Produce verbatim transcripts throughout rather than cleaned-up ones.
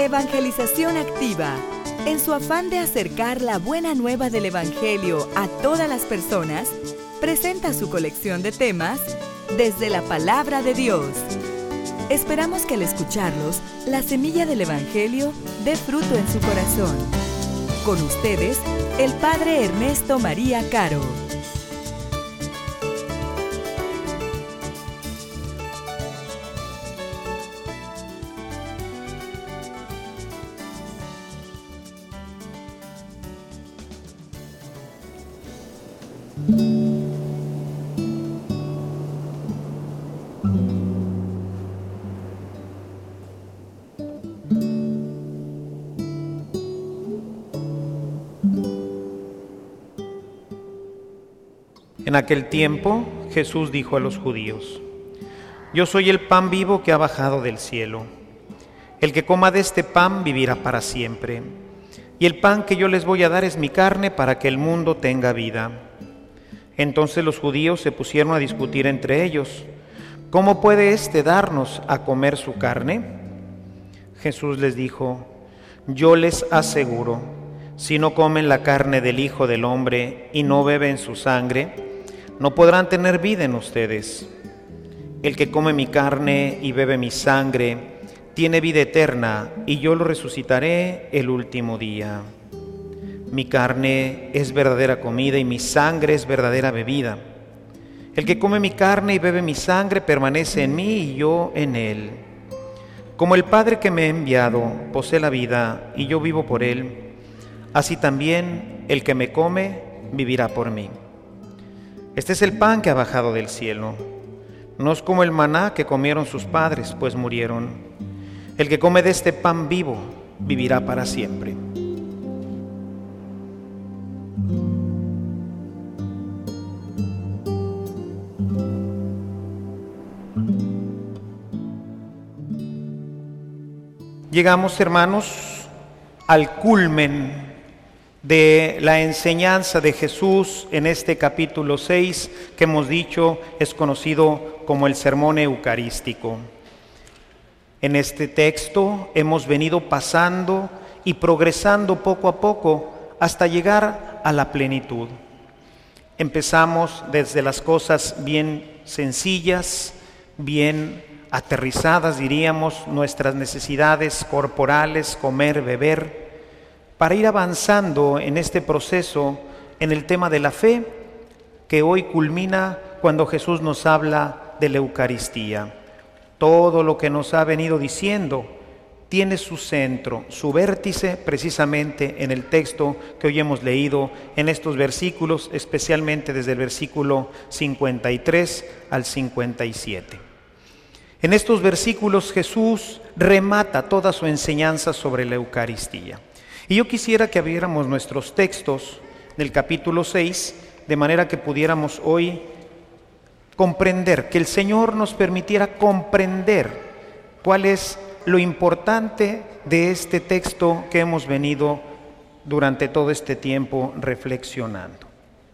Evangelización Activa, en su afán de acercar la buena nueva del Evangelio a todas las personas, presenta su colección de temas desde la Palabra de Dios. Esperamos que al escucharlos, la semilla del Evangelio dé fruto en su corazón. Con ustedes, el Padre Ernesto María Caro. En aquel tiempo, Jesús dijo a los judíos: Yo soy el pan vivo que ha bajado del cielo. El que coma de este pan vivirá para siempre. Y el pan que yo les voy a dar es mi carne para que el mundo tenga vida. Entonces los judíos se pusieron a discutir entre ellos: ¿Cómo puede éste darnos a comer su carne? Jesús les dijo: Yo les aseguro, si no comen la carne del Hijo del Hombre y no beben su sangre, no podrán tener vida en ustedes. El que come mi carne y bebe mi sangre tiene vida eterna, y yo lo resucitaré el último día. Mi carne es verdadera comida y mi sangre es verdadera bebida. El que come mi carne y bebe mi sangre permanece en mí y yo en él. Como el Padre que me ha enviado posee la vida y yo vivo por él, así también el que me come vivirá por mí. Este es el pan que ha bajado del cielo. No es como el maná que comieron sus padres, pues murieron. El que come de este pan vivo vivirá para siempre. Llegamos, hermanos, al culmen de la enseñanza de Jesús en este capítulo seis, que hemos dicho es conocido como el Sermón Eucarístico. En este texto hemos venido pasando y progresando poco a poco hasta llegar a la plenitud. Empezamos desde las cosas bien sencillas, bien aterrizadas, diríamos, nuestras necesidades corporales, comer, beber, para ir avanzando en este proceso en el tema de la fe, que hoy culmina cuando Jesús nos habla de la Eucaristía. Todo lo que nos ha venido diciendo tiene su centro, su vértice, precisamente en el texto que hoy hemos leído, en estos versículos, especialmente desde el versículo cincuenta y tres al cincuenta y siete. En estos versículos Jesús remata toda su enseñanza sobre la Eucaristía. Y yo quisiera que abriéramos nuestros textos del capítulo seis, de manera que pudiéramos hoy comprender, que el Señor nos permitiera comprender cuál es lo importante de este texto que hemos venido durante todo este tiempo reflexionando.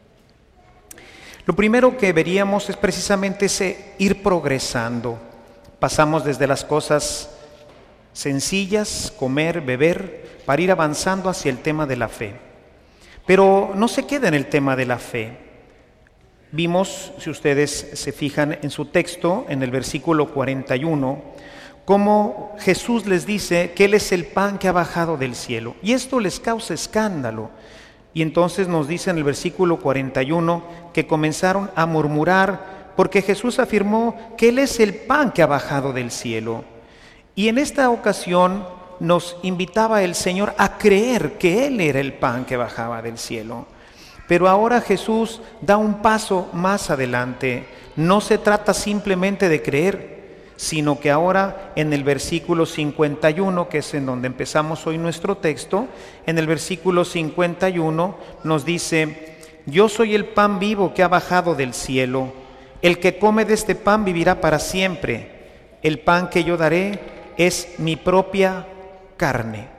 Lo primero que veríamos es precisamente ese ir progresando. Pasamos desde las cosas sencillas, comer, beber, para ir avanzando hacia el tema de la fe. Pero no se queda en el tema de la fe. Vimos, si ustedes se fijan en su texto, en el versículo cuarenta y uno, cómo Jesús les dice que Él es el pan que ha bajado del cielo. Y esto les causa escándalo. Y entonces nos dice en el versículo cuarenta y uno que comenzaron a murmurar porque Jesús afirmó que Él es el pan que ha bajado del cielo. Y en esta ocasión nos invitaba el Señor a creer que Él era el pan que bajaba del cielo. Pero ahora Jesús da un paso más adelante. No se trata simplemente de creer, sino que ahora en el versículo cincuenta y uno, que es en donde empezamos hoy nuestro texto, en el versículo cincuenta y uno nos dice: Yo soy el pan vivo que ha bajado del cielo. El que come de este pan vivirá para siempre. El pan que yo daré es mi propia carne.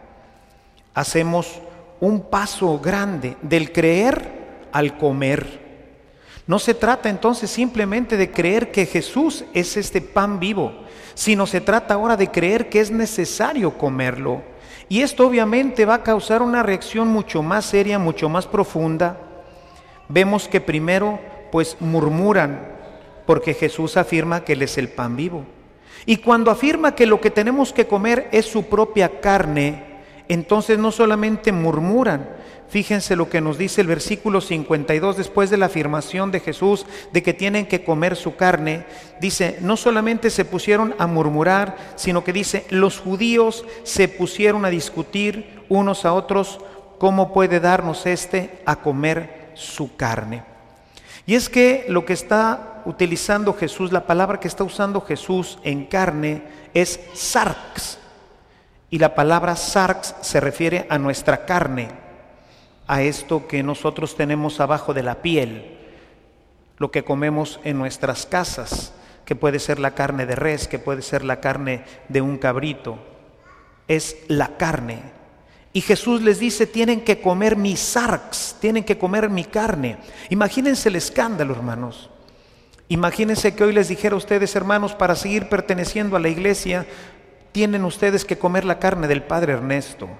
Hacemos un paso grande del creer al comer. No se trata entonces simplemente de creer que Jesús es este pan vivo, sino se trata ahora de creer que es necesario comerlo. Y esto obviamente va a causar una reacción mucho más seria, mucho más profunda. Vemos que primero pues murmuran porque Jesús afirma que Él es el pan vivo. Y cuando afirma que lo que tenemos que comer es su propia carne, entonces no solamente murmuran. Fíjense lo que nos dice el versículo cincuenta y dos después de la afirmación de Jesús de que tienen que comer su carne. Dice, no solamente se pusieron a murmurar, sino que dice, los judíos se pusieron a discutir unos a otros, ¿cómo puede darnos este a comer su carne? Y es que lo que está utilizando Jesús, la palabra que está usando Jesús en carne es sarx. Y la palabra sarx se refiere a nuestra carne, a esto que nosotros tenemos abajo de la piel, lo que comemos en nuestras casas, que puede ser la carne de res, que puede ser la carne de un cabrito, es la carne. Y Jesús les dice, tienen que comer mi sarx, tienen que comer mi carne. Imagínense el escándalo, hermanos. Imagínense que hoy les dijera a ustedes, hermanos, para seguir perteneciendo a la iglesia, tienen ustedes que comer la carne del Padre Ernesto.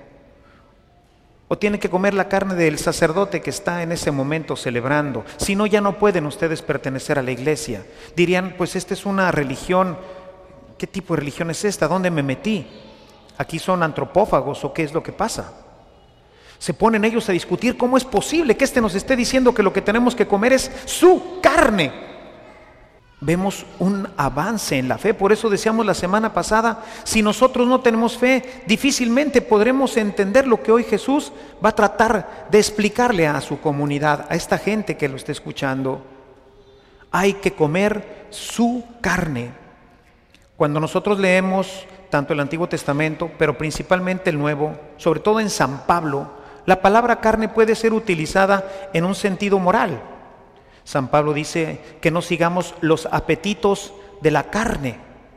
O tienen que comer la carne del sacerdote que está en ese momento celebrando. Si no, ya no pueden ustedes pertenecer a la iglesia. Dirían, pues esta es una religión. ¿Qué tipo de religión es esta? ¿Dónde me metí? ¿Aquí son antropófagos o qué es lo que pasa? Se ponen ellos a discutir cómo es posible que éste nos esté diciendo que lo que tenemos que comer es su carne. Vemos un avance en la fe, por eso decíamos la semana pasada, si nosotros no tenemos fe, difícilmente podremos entender lo que hoy Jesús va a tratar de explicarle a su comunidad, a esta gente que lo está escuchando. Hay que comer su carne. Cuando nosotros leemos tanto el Antiguo Testamento, pero principalmente el Nuevo, sobre todo en San Pablo, la palabra carne puede ser utilizada en un sentido moral. San Pablo dice que no sigamos los apetitos de la carne.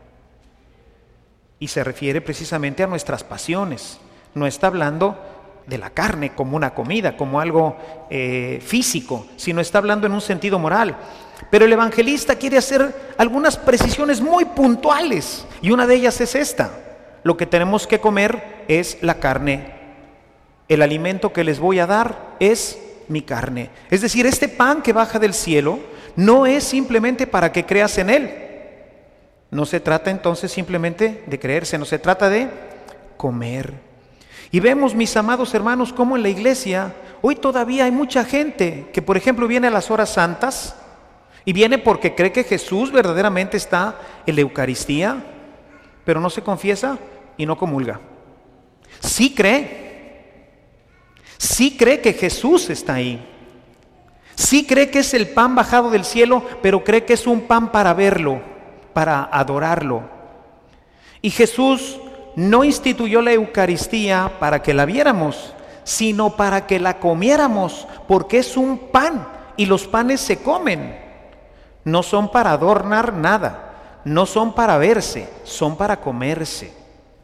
Y se refiere precisamente a nuestras pasiones. No está hablando de la carne como una comida, como algo eh, físico, sino está hablando en un sentido moral. Pero el evangelista quiere hacer algunas precisiones muy puntuales. Y una de ellas es esta. Lo que tenemos que comer es la carne. El alimento que les voy a dar es mi carne. Es decir, este pan que baja del cielo no es simplemente para que creas en él. No se trata entonces simplemente de creerse, no se trata de comer. Y vemos, mis amados hermanos, cómo en la iglesia hoy todavía hay mucha gente que, por ejemplo, viene a las horas santas y viene porque cree que Jesús verdaderamente está en la Eucaristía, pero no se confiesa y no comulga. Sí cree. Sí cree que Jesús está ahí. Sí cree que es el pan bajado del cielo, pero cree que es un pan para verlo, para adorarlo. Y Jesús no instituyó la Eucaristía para que la viéramos, sino para que la comiéramos, porque es un pan y los panes se comen. No son para adornar nada, no son para verse, son para comerse.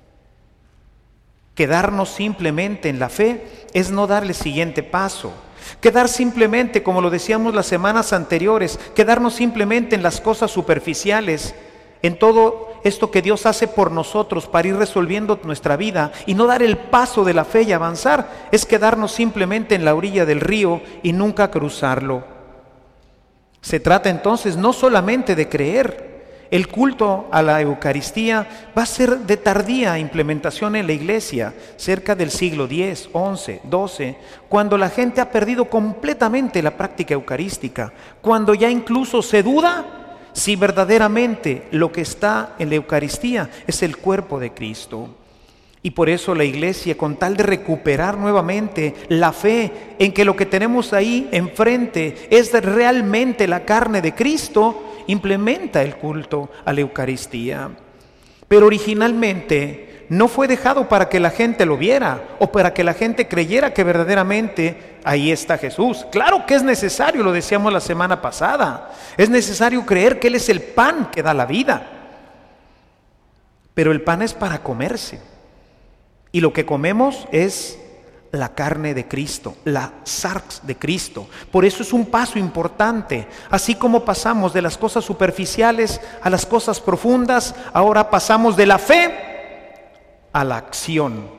Quedarnos simplemente en la fe es no dar el siguiente paso. Quedar simplemente, como lo decíamos las semanas anteriores, quedarnos simplemente en las cosas superficiales, en todo esto que Dios hace por nosotros para ir resolviendo nuestra vida y no dar el paso de la fe y avanzar, es quedarnos simplemente en la orilla del río y nunca cruzarlo. Se trata entonces no solamente de creer. El culto a la Eucaristía va a ser de tardía implementación en la iglesia, cerca del siglo diez, once, doce, cuando la gente ha perdido completamente la práctica eucarística, cuando ya incluso se duda si verdaderamente lo que está en la Eucaristía es el cuerpo de Cristo. Y por eso la iglesia, con tal de recuperar nuevamente la fe en que lo que tenemos ahí enfrente es realmente la carne de Cristo, implementa el culto a la Eucaristía. Pero originalmente no fue dejado para que la gente lo viera o para que la gente creyera que verdaderamente ahí está Jesús. Claro que es necesario, lo decíamos la semana pasada, es necesario creer que Él es el pan que da la vida. Pero el pan es para comerse. Y lo que comemos es la carne de Cristo, la sarx de Cristo. Por eso es un paso importante. Así como pasamos de las cosas superficiales a las cosas profundas, ahora pasamos de la fe a la acción,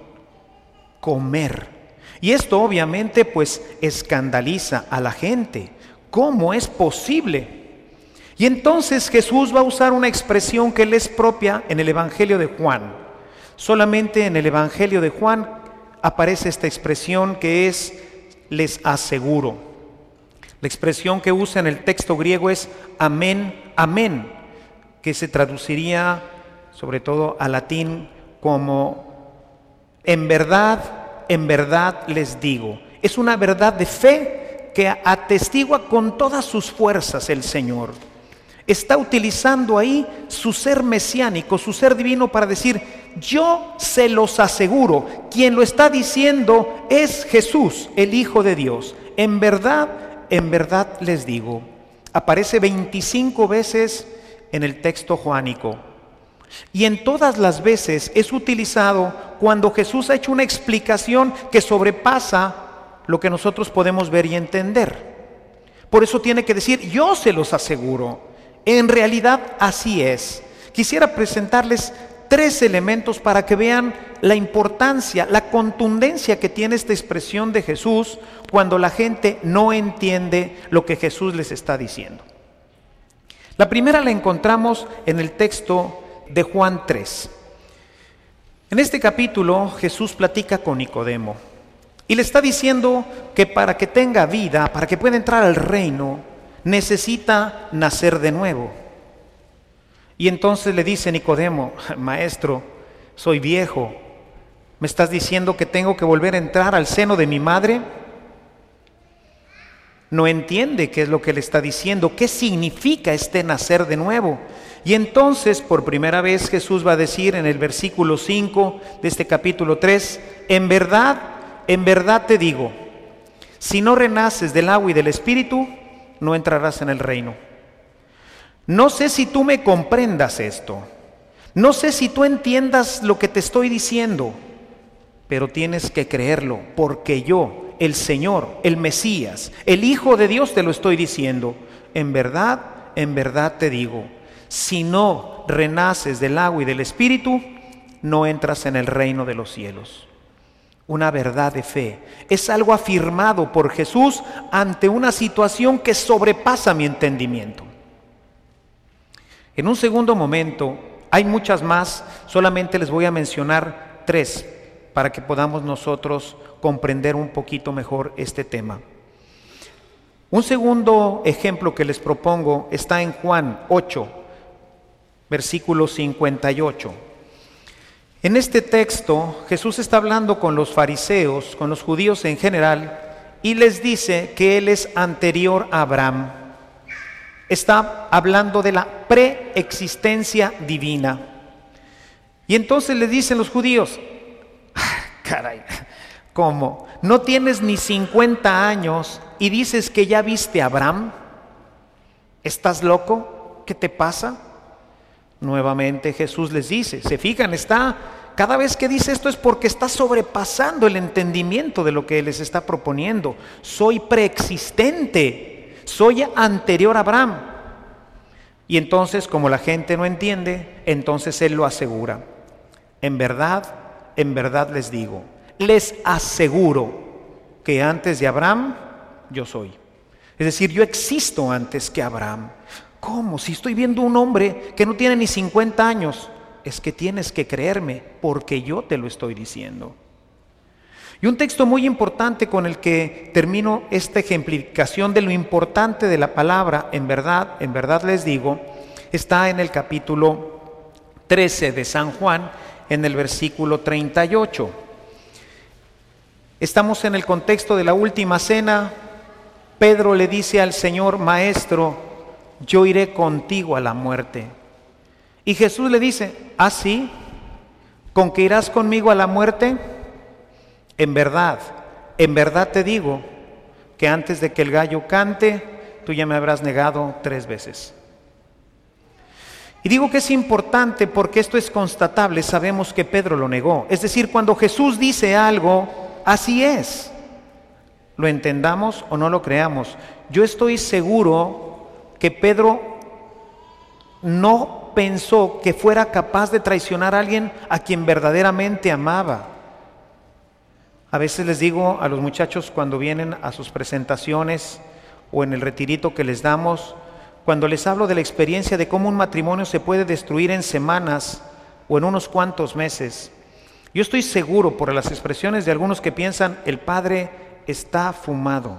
comer. Y esto obviamente pues escandaliza a la gente. ¿Cómo es posible? Y entonces Jesús va a usar una expresión que le es propia en el Evangelio de Juan. Solamente en el Evangelio de Juan aparece esta expresión que es les aseguro. La expresión que usa en el texto griego es amén, amén, que se traduciría sobre todo al latín como en verdad, en verdad les digo. Es una verdad de fe que atestigua con todas sus fuerzas el Señor. Está utilizando ahí su ser mesiánico, su ser divino para decir, yo se los aseguro, quien lo está diciendo es Jesús, el Hijo de Dios. En verdad, en verdad les digo. Aparece veinticinco veces en el texto joánico. Y en todas las veces es utilizado cuando Jesús ha hecho una explicación que sobrepasa lo que nosotros podemos ver y entender. Por eso tiene que decir, yo se los aseguro. En realidad así es. Quisiera presentarles tres elementos para que vean la importancia, la contundencia que tiene esta expresión de Jesús cuando la gente no entiende lo que Jesús les está diciendo. La primera la encontramos en el texto de Juan tres. En este capítulo Jesús platica con Nicodemo y le está diciendo que para que tenga vida, para que pueda entrar al reino, necesita nacer de nuevo. Y entonces le dice Nicodemo, maestro, soy viejo, ¿me estás diciendo que tengo que volver a entrar al seno de mi madre? No entiende qué es lo que le está diciendo, qué significa este nacer de nuevo. Y entonces por primera vez Jesús va a decir en el versículo cinco de este capítulo tres, en verdad, en verdad te digo, si no renaces del agua y del Espíritu, no entrarás en el reino. No sé si tú me comprendas esto, no sé si tú entiendas lo que te estoy diciendo, pero tienes que creerlo, porque yo, el Señor, el Mesías, el Hijo de Dios te lo estoy diciendo. En verdad, en verdad te digo, si no renaces del agua y del Espíritu, no entras en el reino de los cielos. Una verdad de fe. Es algo afirmado por Jesús ante una situación que sobrepasa mi entendimiento. En un segundo momento, hay muchas más, solamente les voy a mencionar tres para que podamos nosotros comprender un poquito mejor este tema. Un segundo ejemplo que les propongo está en Juan ocho, versículo cincuenta y ocho. En este texto Jesús está hablando con los fariseos, con los judíos en general, y les dice que Él es anterior a Abraham. Está hablando de la preexistencia divina. Y entonces le dicen los judíos, caray, ¿cómo? ¿No tienes ni cincuenta años y dices que ya viste a Abraham? ¿Estás loco? ¿Qué te pasa? Nuevamente Jesús les dice, se fijan, está, cada vez que dice esto es porque está sobrepasando el entendimiento de lo que Él les está proponiendo. Soy preexistente, soy anterior a Abraham. Y entonces, como la gente no entiende, entonces Él lo asegura. En verdad, en verdad les digo, les aseguro que antes de Abraham, yo soy. Es decir, yo existo antes que Abraham. ¿Cómo? Si estoy viendo un hombre que no tiene ni cincuenta años, es que tienes que creerme porque yo te lo estoy diciendo. Y un texto muy importante con el que termino esta ejemplificación de lo importante de la palabra, en verdad, en verdad les digo, está en el capítulo trece de San Juan, en el versículo treinta y ocho. Estamos en el contexto de la última cena. Pedro le dice al Señor, Maestro, yo iré contigo a la muerte. Y Jesús le dice, ¿ah, sí? ¿Con que irás conmigo a la muerte? En verdad, en verdad te digo que antes de que el gallo cante, tú ya me habrás negado tres veces. Y digo que es importante porque esto es constatable, sabemos que Pedro lo negó. Es decir, cuando Jesús dice algo, Así es. Lo entendamos o no lo creamos. Yo estoy seguro que Pedro no pensó que fuera capaz de traicionar a alguien a quien verdaderamente amaba. A veces les digo a los muchachos cuando vienen a sus presentaciones o en el retirito que les damos, cuando les hablo de la experiencia de cómo un matrimonio se puede destruir en semanas o en unos cuantos meses, yo estoy seguro por las expresiones de algunos que piensan, el padre está fumado.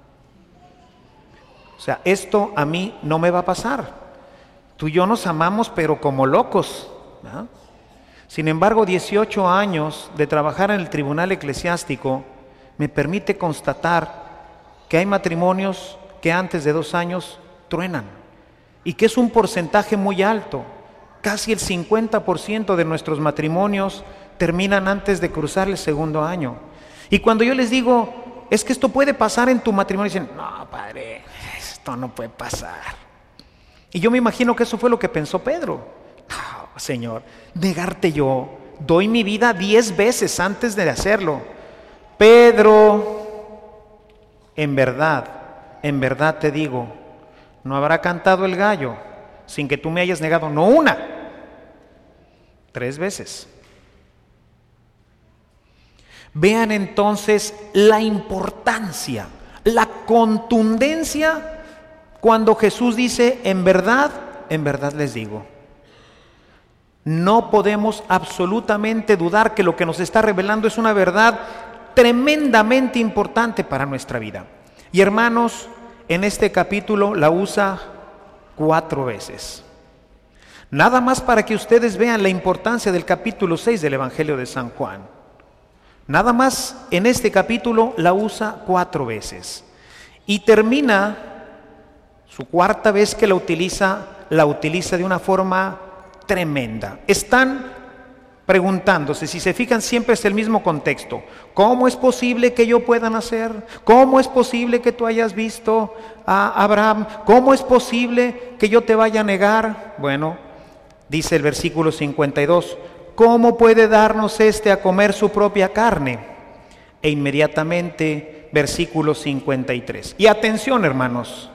O sea, esto a mí no me va a pasar. Tú y yo nos amamos, pero como locos, ¿no? Sin embargo, dieciocho años de trabajar en el tribunal eclesiástico me permite constatar que hay matrimonios que antes de dos años truenan y que es un porcentaje muy alto. Casi el cincuenta por ciento de nuestros matrimonios terminan antes de cruzar el segundo año. Y cuando yo les digo, es que esto puede pasar en tu matrimonio, dicen, no, padre, esto no puede pasar. Y yo me imagino que eso fue lo que pensó Pedro. No, Señor, negarte yo, doy mi vida diez veces antes de hacerlo. Pedro, en verdad, en verdad te digo, no habrá cantado el gallo sin que tú me hayas negado, no una, tres veces. Vean entonces la importancia, la contundencia cuando Jesús dice, en verdad, en verdad les digo. No podemos absolutamente dudar que lo que nos está revelando es una verdad tremendamente importante para nuestra vida. Y hermanos, en este capítulo la usa cuatro veces. Nada más para que ustedes vean la importancia del capítulo seis del Evangelio de San Juan. Nada más en este capítulo la usa cuatro veces. Y termina, su cuarta vez que la utiliza, la utiliza de una forma tremenda. Están preguntándose, si se fijan siempre es el mismo contexto. ¿Cómo es posible que yo pueda nacer? ¿Cómo es posible que tú hayas visto a Abraham? ¿Cómo es posible que yo te vaya a negar? Bueno, dice el versículo cincuenta y dos, ¿cómo puede darnos este a comer su propia carne? E inmediatamente, versículo cincuenta y tres. Y atención, hermanos,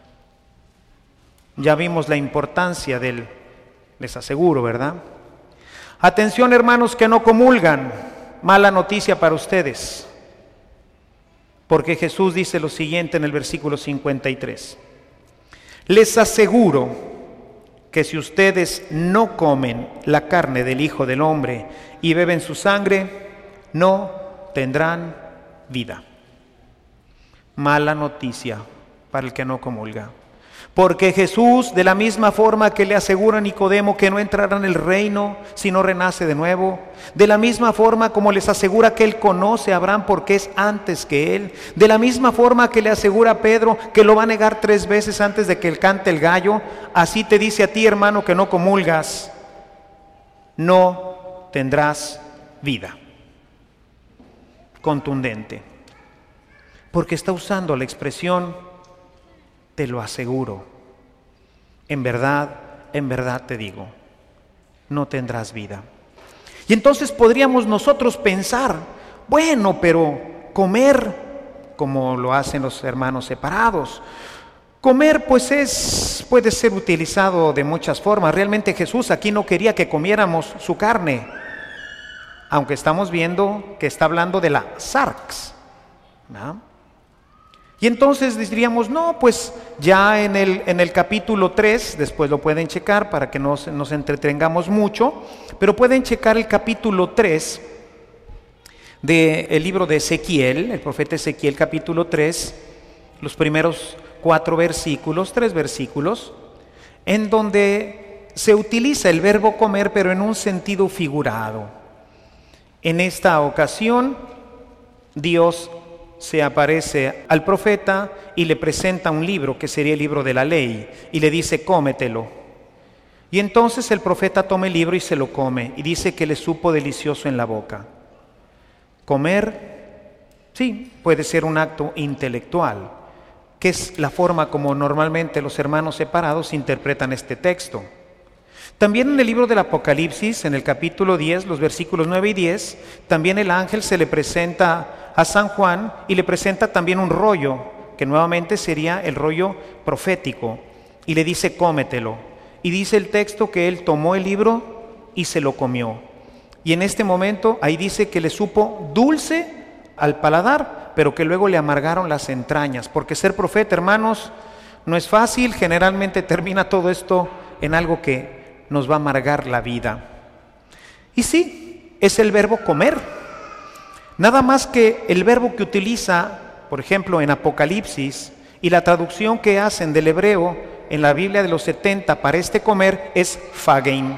ya vimos la importancia del, les aseguro, ¿verdad? Atención, hermanos que no comulgan, mala noticia para ustedes, porque Jesús dice lo siguiente en el versículo cincuenta y tres. Les aseguro que si ustedes no comen la carne del Hijo del Hombre y beben su sangre, no tendrán vida. Mala noticia para el que no comulga. Porque Jesús, de la misma forma que le asegura a Nicodemo que no entrará en el reino si no renace de nuevo, de la misma forma como les asegura que él conoce a Abraham porque es antes que él, de la misma forma que le asegura a Pedro que lo va a negar tres veces antes de que él cante el gallo, así te dice a ti, hermano, que no comulgas, no tendrás vida. Contundente. Porque está usando la expresión te lo aseguro, en verdad, en verdad te digo, no tendrás vida. Y entonces podríamos nosotros pensar, bueno, pero comer, como lo hacen los hermanos separados, comer pues es, puede ser utilizado de muchas formas. Realmente Jesús aquí no quería que comiéramos su carne, aunque estamos viendo que está hablando de la sarx, ¿no? Y entonces diríamos, no, pues ya en el, en el capítulo tres, después lo pueden checar para que no nos entretengamos mucho, pero pueden checar el capítulo tres del libro de Ezequiel, el profeta Ezequiel capítulo tres, los primeros cuatro versículos, tres versículos, en donde se utiliza el verbo comer, pero en un sentido figurado. En esta ocasión, Dios se aparece al profeta y le presenta un libro que sería el libro de la ley y le dice cómetelo. Y entonces el profeta toma el libro y se lo come y dice que le supo delicioso en la boca. Comer, sí, puede ser un acto intelectual, que es la forma como normalmente los hermanos separados interpretan este texto. También en el libro del Apocalipsis, en el capítulo diez, los versículos nueve y diez, también el ángel se le presenta a San Juan y le presenta también un rollo, que nuevamente sería el rollo profético, y le dice: cómetelo. Y dice el texto que él tomó el libro y se lo comió. Y en este momento ahí dice que le supo dulce al paladar, pero que luego le amargaron las entrañas, porque ser profeta, hermanos, no es fácil. Generalmente termina todo esto en algo que nos va a amargar la vida. Y sí, es el verbo comer. Nada más que el verbo que utiliza, por ejemplo, en Apocalipsis, y la traducción que hacen del hebreo en la Biblia de los setenta para este comer es fagein.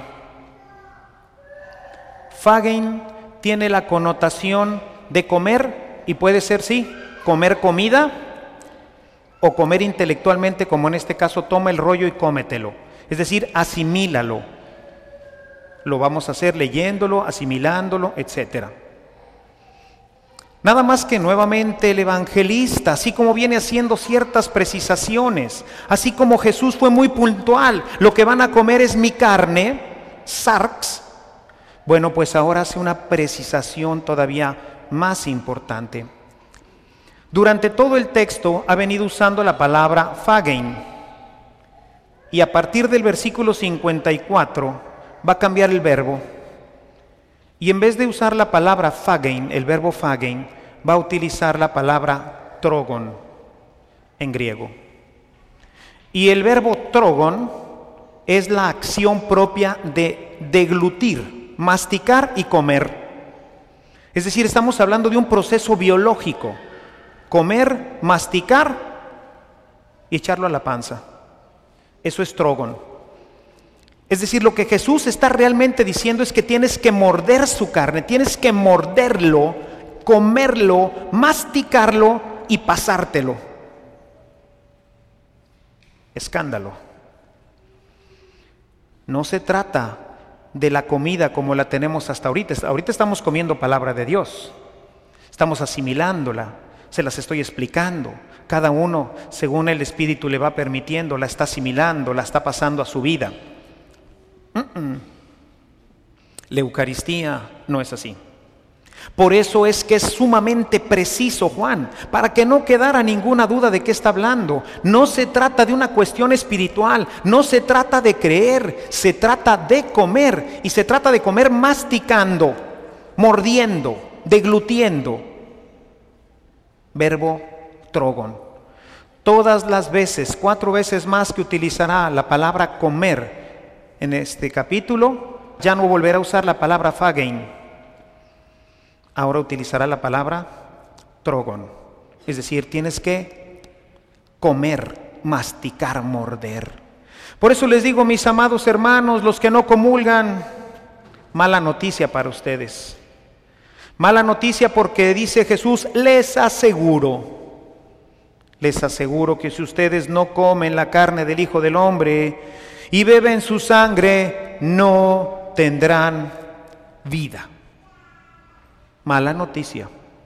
Fagein tiene la connotación de comer, y puede ser, sí, comer comida o comer intelectualmente, como en este caso: toma el rollo y cómetelo. Es decir, asimílalo. Lo vamos a hacer leyéndolo, asimilándolo, etcétera. Nada más que nuevamente el evangelista, así como viene haciendo ciertas precisaciones, así como Jesús fue muy puntual: lo que van a comer es mi carne, sarx. Bueno, pues ahora hace una precisación todavía más importante. Durante todo el texto ha venido usando la palabra fagein, y a partir del versículo cincuenta y cuatro va a cambiar el verbo, y en vez de usar la palabra fagein, el verbo fagein, va a utilizar la palabra trogon en griego. Y el verbo trogon es la acción propia de deglutir, masticar y comer. Es decir, estamos hablando de un proceso biológico: comer, masticar y echarlo a la panza. Eso es trogon. Es decir, lo que Jesús está realmente diciendo es que tienes que morder su carne, tienes que morderlo, comerlo, masticarlo y pasártelo. Escándalo. No se trata de la comida como la tenemos hasta ahorita. Ahorita estamos comiendo palabra de Dios, estamos asimilándola, se las estoy explicando. Cada uno, según el Espíritu le va permitiendo, la está asimilando, la está pasando a su vida. Uh-uh. La Eucaristía no es así. Por eso es que es sumamente preciso Juan, para que no quedara ninguna duda de qué está hablando. No se trata de una cuestión espiritual, no se trata de creer, se trata de comer, y se trata de comer masticando, mordiendo, deglutiendo. Verbo trogon. Todas las veces, cuatro veces más que utilizará la palabra comer en este capítulo, ya no volverá a usar la palabra fagein. Ahora utilizará la palabra trogon. Es decir, tienes que comer, masticar, morder. Por eso les digo, mis amados hermanos, los que no comulgan, mala noticia para ustedes. Mala noticia, porque dice Jesús: les aseguro, les aseguro que si ustedes no comen la carne del Hijo del Hombre y beben su sangre, no tendrán vida. Mala noticia.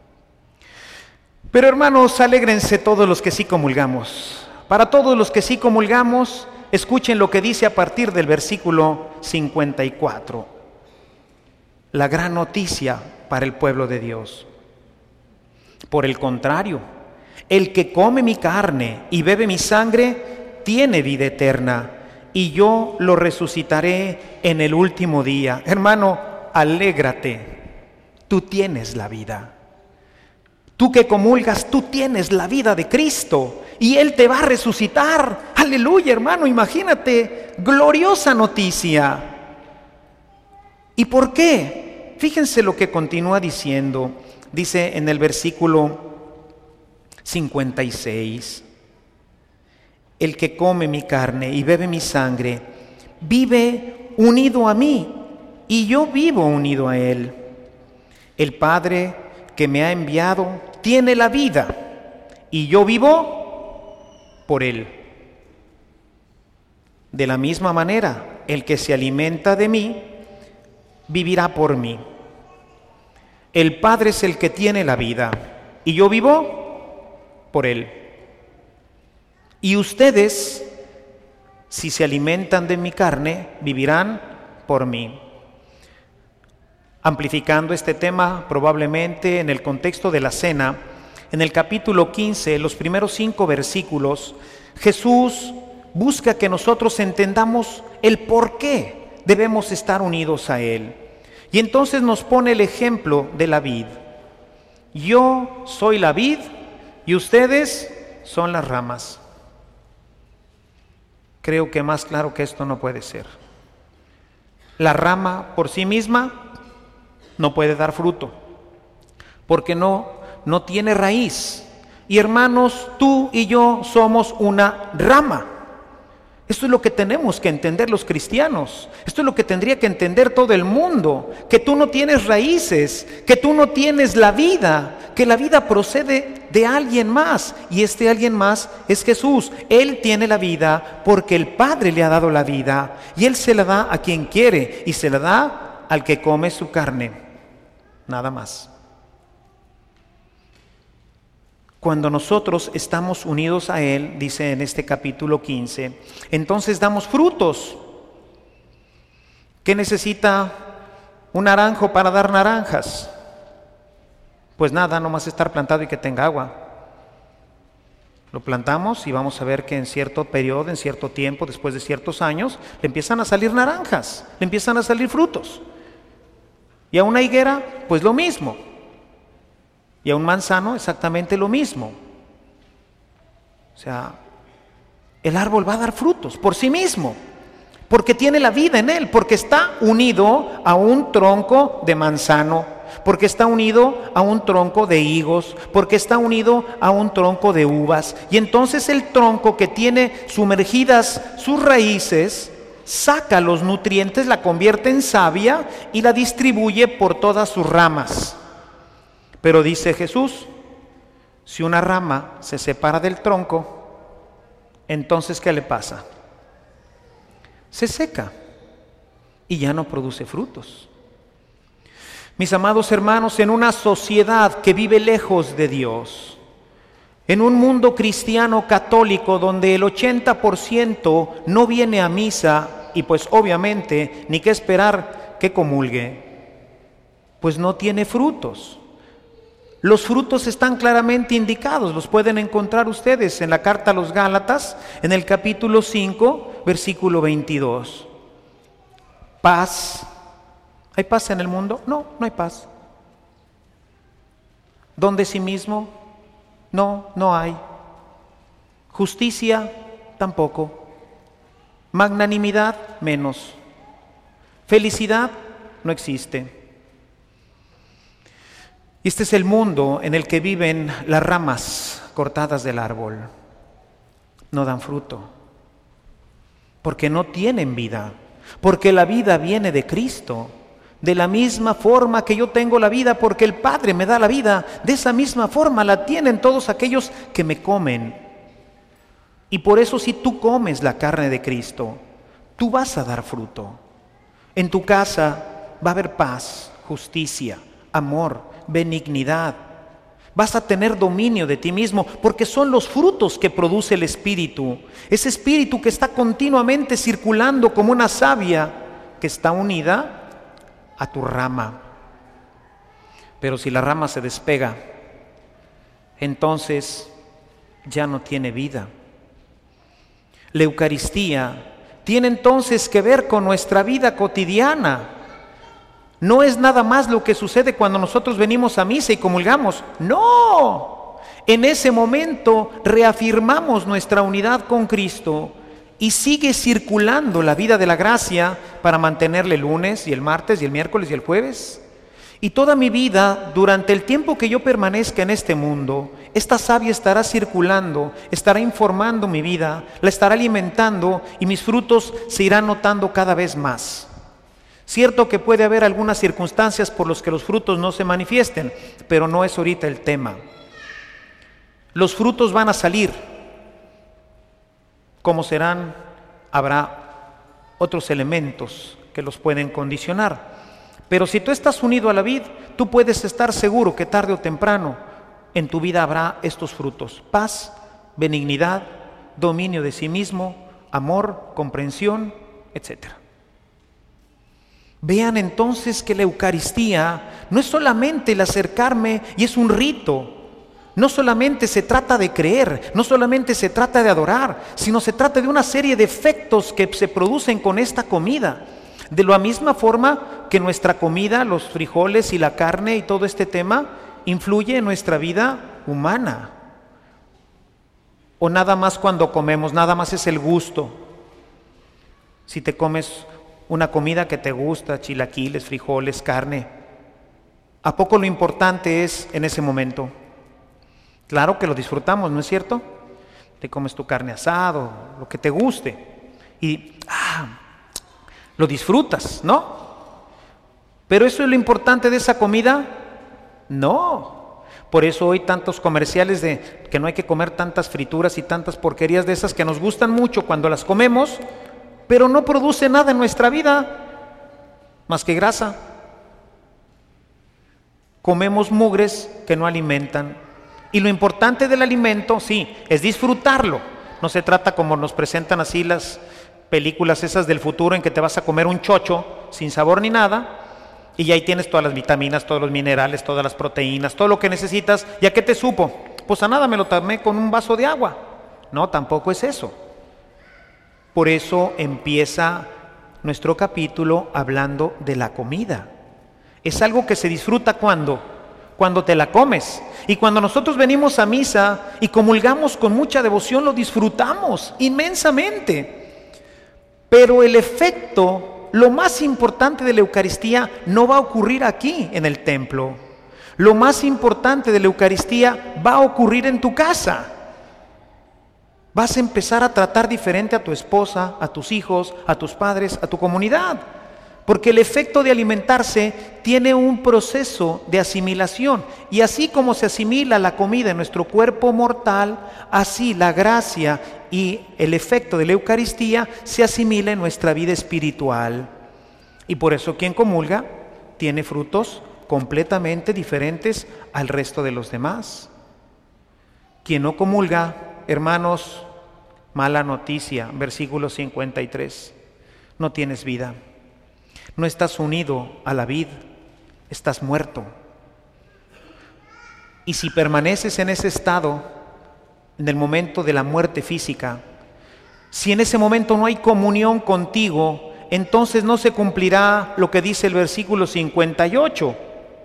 Pero hermanos, alégrense todos los que sí comulgamos. Para todos los que sí comulgamos, escuchen lo que dice a partir del versículo cincuenta y cuatro. La gran noticia para el pueblo de Dios. Por el contrario, el que come mi carne y bebe mi sangre tiene vida eterna, y yo lo resucitaré en el último día. Hermano, alégrate. Tú tienes la vida. Tú que comulgas, tú tienes la vida de Cristo, y Él te va a resucitar. Aleluya, hermano, imagínate, gloriosa noticia. ¿Y por qué? Fíjense lo que continúa diciendo. Dice en el versículo cincuenta y seis: el que come mi carne y bebe mi sangre, vive unido a mí, y yo vivo unido a Él. El Padre que me ha enviado tiene la vida, y yo vivo por Él. De la misma manera, el que se alimenta de mí, vivirá por mí. El Padre es el que tiene la vida, y yo vivo por Él. Y ustedes Si se alimentan de mi carne, vivirán por mí. Amplificando este tema probablemente en el contexto de la cena, en el capítulo quince, los primeros cinco versículos, Jesús busca que nosotros entendamos el por qué debemos estar unidos a Él. Y entonces nos pone el ejemplo de la vid. Yo soy la vid y ustedes son las ramas. Creo que más claro que esto no puede ser. La rama por sí misma no puede dar fruto, porque no, no tiene raíz. Y hermanos, tú y yo somos una rama. Esto es lo que tenemos que entender los cristianos. Esto es lo que tendría que entender todo el mundo. Que tú no tienes raíces, que tú no tienes la vida, que la vida procede de alguien más. Y este alguien más es Jesús. Él tiene la vida porque el Padre le ha dado la vida. Y Él se la da a quien quiere y se la da al que come su carne. Nada más. Cuando nosotros estamos unidos a Él, dice en este capítulo quince, entonces damos frutos. ¿Qué necesita un naranjo para dar naranjas? Pues nada, nomás estar plantado y que tenga agua. Lo plantamos y vamos a ver que en cierto periodo, en cierto tiempo, después de ciertos años, le empiezan a salir naranjas, le empiezan a salir frutos. Y a una higuera, pues lo mismo. Y a un manzano exactamente lo mismo. O sea, el árbol va a dar frutos por sí mismo, porque tiene la vida en él, porque está unido a un tronco de manzano, porque está unido a un tronco de higos, porque está unido a un tronco de uvas. Y entonces el tronco que tiene sumergidas sus raíces, saca los nutrientes, la convierte en savia y la distribuye por todas sus ramas. Pero dice Jesús, si una rama se separa del tronco, entonces ¿qué le pasa? Se seca y ya no produce frutos. Mis amados hermanos, en una sociedad que vive lejos de Dios, en un mundo cristiano católico donde el ochenta por ciento no viene a misa y pues obviamente ni qué esperar que comulgue, pues no tiene frutos. Los frutos están claramente indicados, los pueden encontrar ustedes en la carta a los Gálatas, en el capítulo cinco, versículo veintidós. Paz. ¿Hay paz en el mundo? No, no hay paz. ¿Don de sí mismo? No, no hay. Justicia, tampoco. Magnanimidad, menos. Felicidad, no existe. Y este es el mundo en el que viven las ramas cortadas del árbol. No dan fruto, porque no tienen vida, porque la vida viene de Cristo. De la misma forma que yo tengo la vida porque el Padre me da la vida, de esa misma forma la tienen todos aquellos que me comen. Y por eso si tú comes la carne de Cristo, tú vas a dar fruto. En tu casa va a haber paz, justicia, amor, benignidad. Vas a tener dominio de ti mismo porque son los frutos que produce el Espíritu. Ese Espíritu que está continuamente circulando como una savia que está unida a tu rama. Pero si la rama se despega, entonces ya no tiene vida. La Eucaristía tiene entonces que ver con nuestra vida cotidiana. No es nada más lo que sucede cuando nosotros venimos a misa y comulgamos. No, en ese momento reafirmamos nuestra unidad con Cristo y sigue circulando la vida de la gracia para mantenerle el lunes y el martes y el miércoles y el jueves. Y toda mi vida, durante el tiempo que yo permanezca en este mundo, esta savia estará circulando, estará informando mi vida, la estará alimentando y mis frutos se irán notando cada vez más. Cierto que puede haber algunas circunstancias por las que los frutos no se manifiesten, pero no es ahorita el tema. Los frutos van a salir. ¿Cómo serán? Habrá otros elementos que los pueden condicionar. Pero si tú estás unido a la vid, tú puedes estar seguro que tarde o temprano en tu vida habrá estos frutos: paz, benignidad, dominio de sí mismo, amor, comprensión, etcétera. Vean entonces que la Eucaristía no es solamente el acercarme y es un rito. No solamente se trata de creer, no solamente se trata de adorar, sino se trata de una serie de efectos que se producen con esta comida. De la misma forma que nuestra comida, los frijoles y la carne y todo este tema, influye en nuestra vida humana. O nada más cuando comemos, nada más es el gusto. Si te comes una comida que te gusta, chilaquiles, frijoles, carne, ¿a poco lo importante es en ese momento? Claro que lo disfrutamos, ¿no es cierto? Te comes tu carne asado, lo que te guste, y ah, lo disfrutas, ¿no? ¿Pero eso es lo importante de esa comida? No. Por eso hoy tantos comerciales de que no hay que comer tantas frituras y tantas porquerías de esas que nos gustan mucho cuando las comemos, pero no produce nada en nuestra vida, más que grasa. Comemos mugres que no alimentan. Y lo importante del alimento, sí, es disfrutarlo. No se trata como nos presentan así las películas esas del futuro en que te vas a comer un chocho sin sabor ni nada, y ahí tienes todas las vitaminas, todos los minerales, todas las proteínas, todo lo que necesitas. ¿Y a qué te supo? Pues a nada, me lo tomé con un vaso de agua. No, tampoco es eso. Por eso empieza nuestro capítulo hablando de la comida. Es algo que se disfruta cuando, cuando te la comes. Y cuando nosotros venimos a misa y comulgamos con mucha devoción, lo disfrutamos inmensamente. Pero el efecto, lo más importante de la Eucaristía, no va a ocurrir aquí en el templo. Lo más importante de la Eucaristía va a ocurrir en tu casa. Vas a empezar a tratar diferente a tu esposa, a tus hijos, a tus padres, a tu comunidad. Porque el efecto de alimentarse tiene un proceso de asimilación. Y así como se asimila la comida en nuestro cuerpo mortal, así la gracia y el efecto de la Eucaristía se asimila en nuestra vida espiritual. Y por eso quien comulga tiene frutos completamente diferentes al resto de los demás. Quien no comulga, hermanos, mala noticia, versículo cincuenta y tres, no tienes vida. No estás unido a la vid, estás muerto. Y si permaneces en ese estado, en el momento de la muerte física, si en ese momento no hay comunión contigo, entonces no se cumplirá lo que dice el versículo cincuenta y ocho.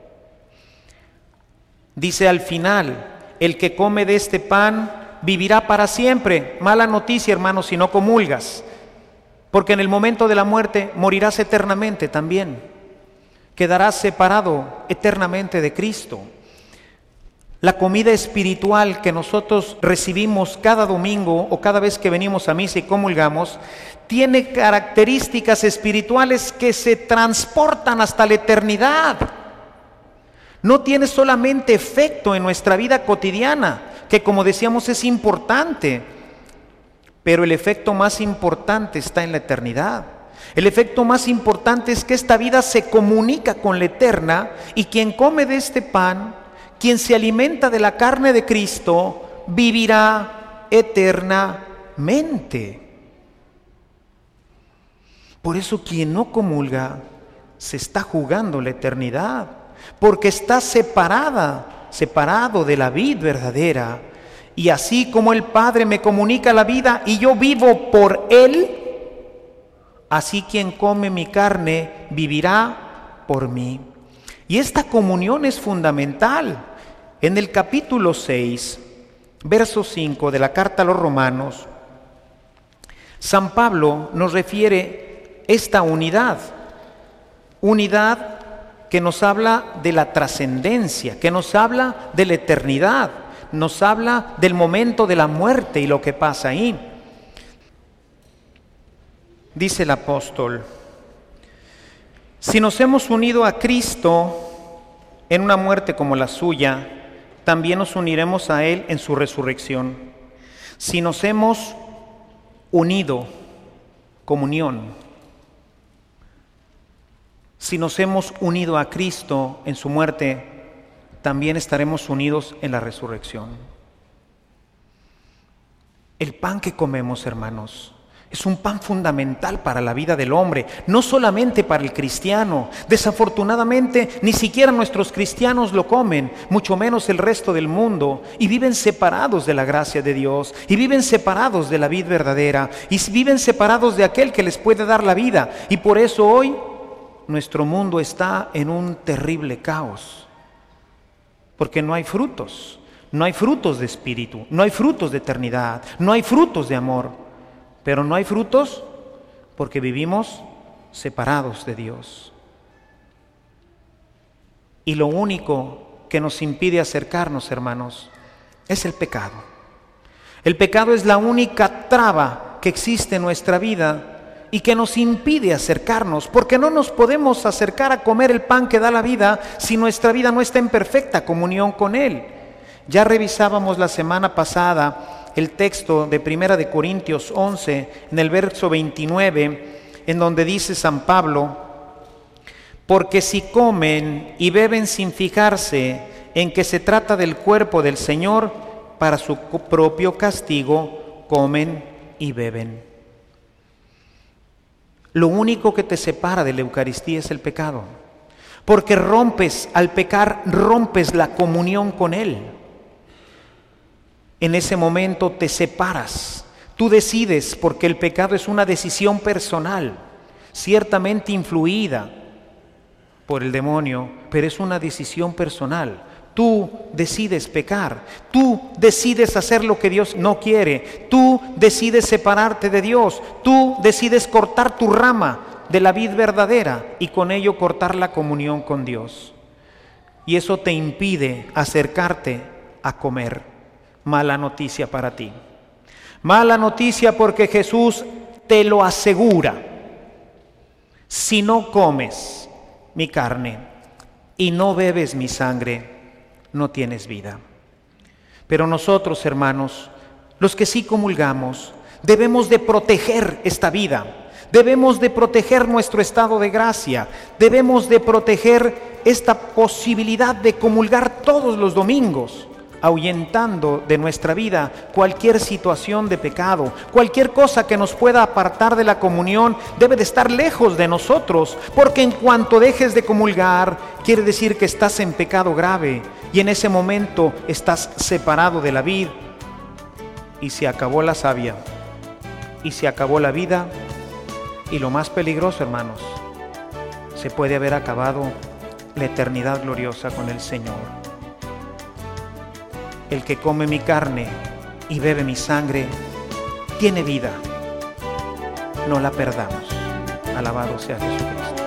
Dice al final, el que come de este pan vivirá para siempre. Mala noticia, hermanos, si no comulgas. Porque en el momento de la muerte morirás eternamente también. Quedarás separado eternamente de Cristo. La comida espiritual que nosotros recibimos cada domingo o cada vez que venimos a misa y comulgamos, tiene características espirituales que se transportan hasta la eternidad. No tiene solamente efecto en nuestra vida cotidiana, que como decíamos es importante, pero el efecto más importante está en la eternidad. El efecto más importante es que esta vida se comunica con la eterna, y quien come de este pan, quien se alimenta de la carne de Cristo, vivirá eternamente. Por eso quien no comulga se está jugando la eternidad, porque está separada, separado de la vid verdadera. Y así como el Padre me comunica la vida y yo vivo por Él, así quien come mi carne vivirá por mí. Y esta comunión es fundamental. En el capítulo seis, verso cinco de la carta a los Romanos, San Pablo nos refiere esta unidad, unidad que nos habla de la trascendencia, que nos habla de la eternidad, nos habla del momento de la muerte y lo que pasa ahí. Dice el apóstol: si nos hemos unido a Cristo en una muerte como la suya, también nos uniremos a Él en su resurrección. Si nos hemos unido, comunión, si nos hemos unido a Cristo en su muerte, también estaremos unidos en la resurrección. El pan que comemos, hermanos, Es un pan fundamental para la vida del hombre, no solamente para el cristiano. Desafortunadamente, ni siquiera nuestros cristianos lo comen, mucho menos el resto del mundo, y viven separados de la gracia de Dios, y viven separados de la vida verdadera, y viven separados de aquel que les puede dar la vida. Y por eso hoy nuestro mundo está en un terrible caos, porque no hay frutos, no hay frutos de espíritu, no hay frutos de eternidad, no hay frutos de amor. Pero no hay frutos porque vivimos separados de Dios. Y lo único que nos impide acercarnos, hermanos, es el pecado. El pecado es la única traba que existe en nuestra vida y que nos impide acercarnos, porque no nos podemos acercar a comer el pan que da la vida si nuestra vida no está en perfecta comunión con Él. Ya revisábamos la semana pasada el texto de Primera de Corintios once, en el verso veintinueve, en donde dice San Pablo: porque si comen y beben sin fijarse en que se trata del cuerpo del Señor, para su propio castigo comen y beben. Lo único que te separa de la Eucaristía es el pecado, porque rompes, al pecar, rompes la comunión con Él. En ese momento te separas, tú decides, porque el pecado es una decisión personal, ciertamente influida por el demonio, pero es una decisión personal. Tú decides pecar, tú decides hacer lo que Dios no quiere, tú decides separarte de Dios, tú decides cortar tu rama de la vid verdadera y con ello cortar la comunión con Dios. Y eso te impide acercarte a comer. Mala noticia para ti. Mala noticia porque Jesús te lo asegura. Si no comes mi carne y no bebes mi sangre, no tienes vida. Pero nosotros, hermanos, los que sí comulgamos, debemos de proteger esta vida. Debemos de proteger nuestro estado de gracia. Debemos de proteger esta posibilidad de comulgar todos los domingos, ahuyentando de nuestra vida cualquier situación de pecado, cualquier cosa que nos pueda apartar de la comunión debe de estar lejos de nosotros, porque en cuanto dejes de comulgar, quiere decir que estás en pecado grave, y en ese momento estás separado de la vid, y se acabó la savia, y se acabó la vida, y lo más peligroso, hermanos, se puede haber acabado la eternidad gloriosa con el Señor. El que come mi carne y bebe mi sangre tiene vida. No la perdamos. Alabado sea Jesucristo.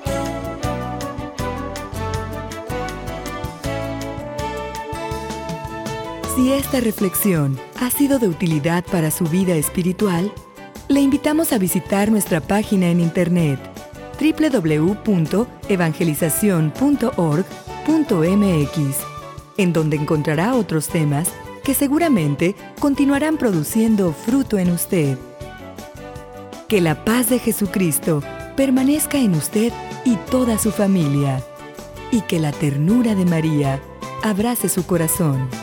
Si esta reflexión ha sido de utilidad para su vida espiritual, le invitamos a visitar nuestra página en internet doble u doble u doble u punto evangelización punto org punto m x, en donde encontrará otros temas que seguramente continuarán produciendo fruto en usted. Que la paz de Jesucristo permanezca en usted y toda su familia, y que la ternura de María abrace su corazón.